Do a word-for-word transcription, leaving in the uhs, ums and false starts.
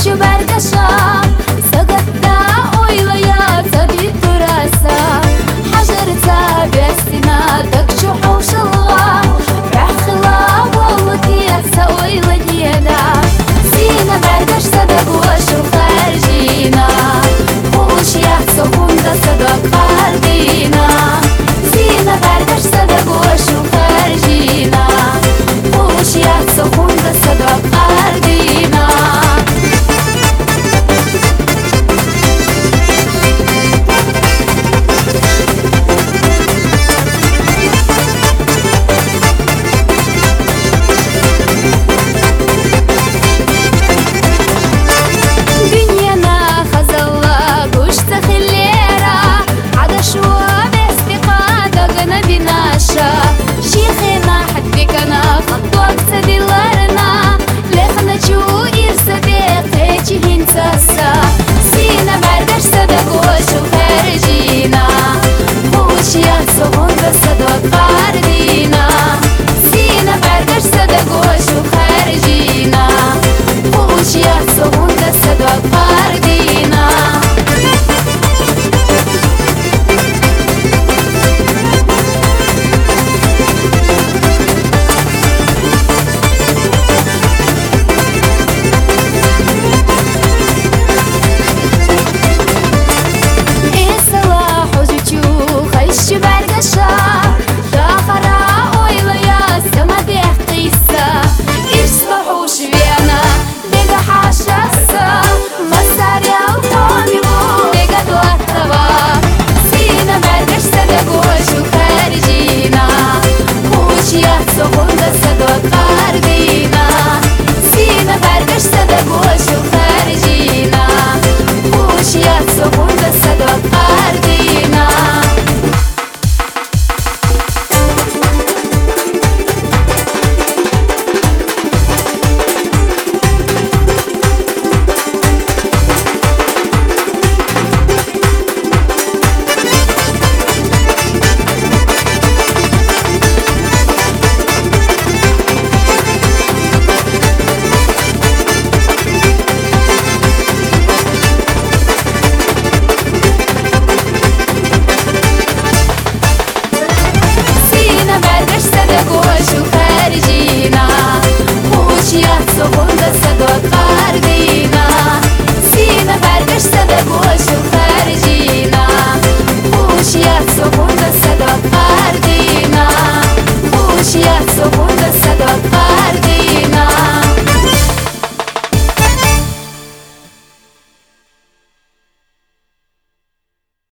şu bergaşa Sagatta oylayatsa bir durasa Hajarta besina takçu hoşallah Rahla bolluk yatsa oyladiyada Sina bergaşsa da boşu harcina Uluş yatsa hunda sadak ardina Sina bergaşsa da boşu harcina Uluş yatsa hunda sadak ardina Sina bergaşsa da goşu harcina Uluş yatsa hunda sadak ardina Sina bergaşsa da goşu harcina Uluş yatsa hunda sadak ardina Sonunda sadak ardina Sina bergaşsa da goşu harcina Uluş yatsa hunda sadak ardina Sonunda sadak ardina Sina bergaşsa da goşu harcina Uluş yatsa hunda sadak ardina Uluş yatsa hunda